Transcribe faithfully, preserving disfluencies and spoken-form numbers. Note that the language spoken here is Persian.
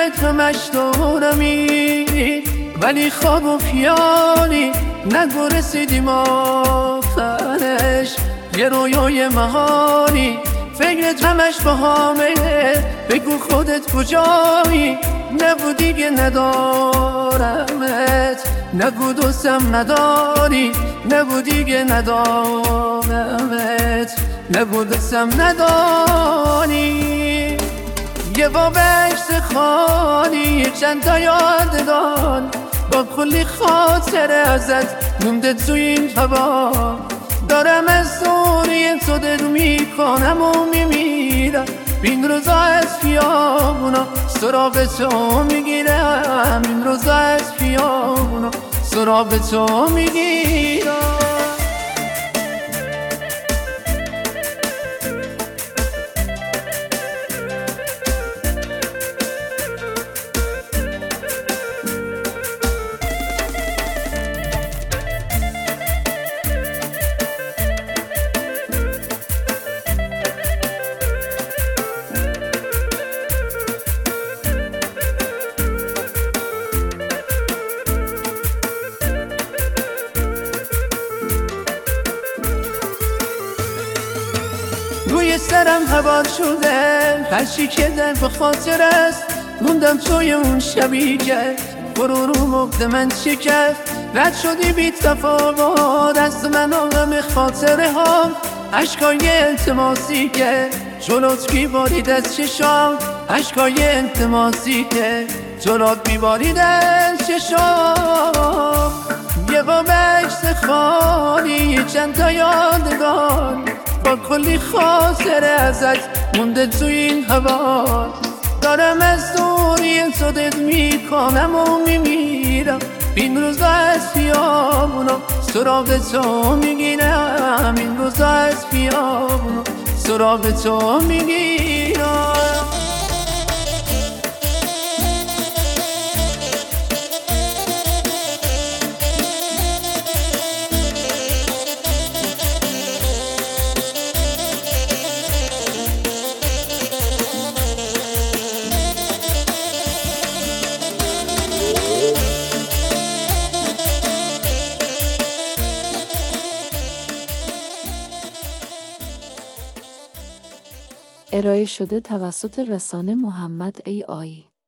فکرت همش دارمی، ولی خواب و خیالی نگو رسیدیم آخرش. یه رویای محالی فکرت همش باهامه، بگو خودت کجایی، نگو دیگه ندارمت، نگو دوستم نداری، نگو دیگه ندارمت، نگو دوستم نداری. یه با بشت خالی چند تا یادگار، با کلی خاطره ازت مونده تو این هوا. دارم از دوری تو دل میکنم و میمیرم، این روزا از خیابونا سراغ تو میگیرم، این روزا از خیابونا سراغ تو میگیرم. روی سرم هوا شده، هرچی که در به خاطر است، موندم توی اون شبی که غرور و مقد من شکست. رد شدی بی تفاوت از من و غم خاطره ها، عشقای التماسی که جلوت بیبارید از چشام، عشقای التماسی که جلوت بیبارید از چشام. یه با بشت خالی چند تا یادگار، با کلی خاطره ازت مونده تو این هوا. دارم از دوری تو دل میکنم و میمیرم، این روزا از خیابونا سراغ تو میگیرم، این روزا از خیابونا سراغ تو میگیرم. ارائه شده توسط رسانه محمد ای آی